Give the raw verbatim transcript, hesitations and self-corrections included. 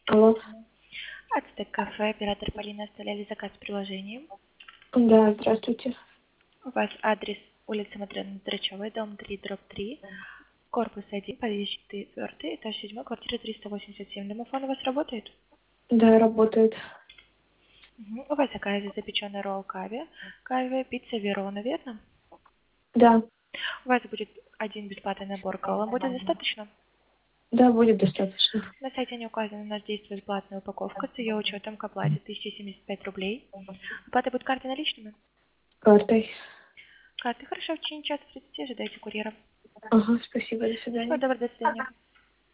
Алло. Ацтек кафе, оператор Полина, оставляли заказ в приложении. Да, здравствуйте. У вас адрес улица Матрена Драчевой, дом три, дробь три, корпус один, подъезд четвертый, этаж седьмой, квартира триста восемьдесят семь. Домофон у вас работает? Да, работает. Угу. У вас заказе запеченный ролл кави, кави, пицца Верона, верно? Да. У вас будет один бесплатный набор кол, вам будет достаточно? Да, будет достаточно. На сайте не указано, у нас действует платная упаковка с ее учетом к оплате тысяча семьдесят пять рублей. Оплата будет картой наличными? Картой. Карты, хорошо, в течение часа тридцати ожидайте курьера. Ага, спасибо, до Всего свидания. доброго, до свидания.